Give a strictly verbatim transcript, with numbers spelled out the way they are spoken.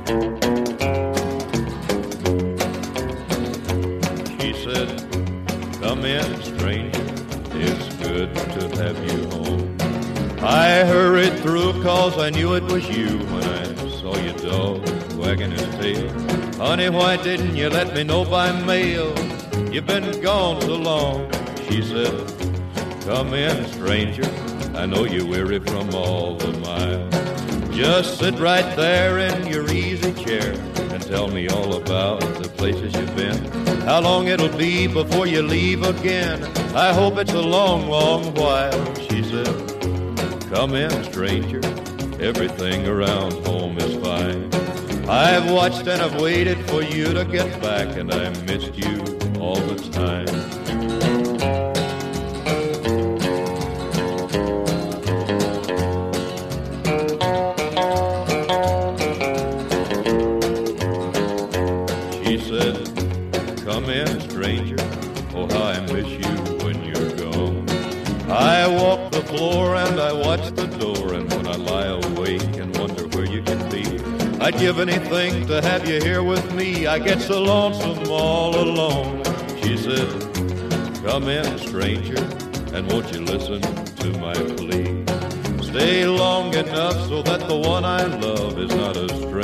She said, "Come in, stranger, it's good to have you home." I hurried through 'cause I knew it was you when I saw your dog wagging his tail. Honey, why didn't you let me know by mail? You've been gone so long. She said, "Come in, stranger, I know you're weary from all the miles. Just sit right there in your easy chair and tell me all about the places you've been. How long it'll be before you leave again. I hope it's a long, long while." She said, "Come in, stranger, everything around home is fine. I've watched and I've waited for you to get back, and I missed you all the time." She said, "Come in, stranger, oh how I miss you when you're gone. I walk the floor and I watch the door, and when I lie awake and wonder where you can be, I'd give anything to have you here with me. I get so lonesome all alone." She said, "Come in, stranger, and won't you listen to my plea? Stay long enough so that the one I love is not a stranger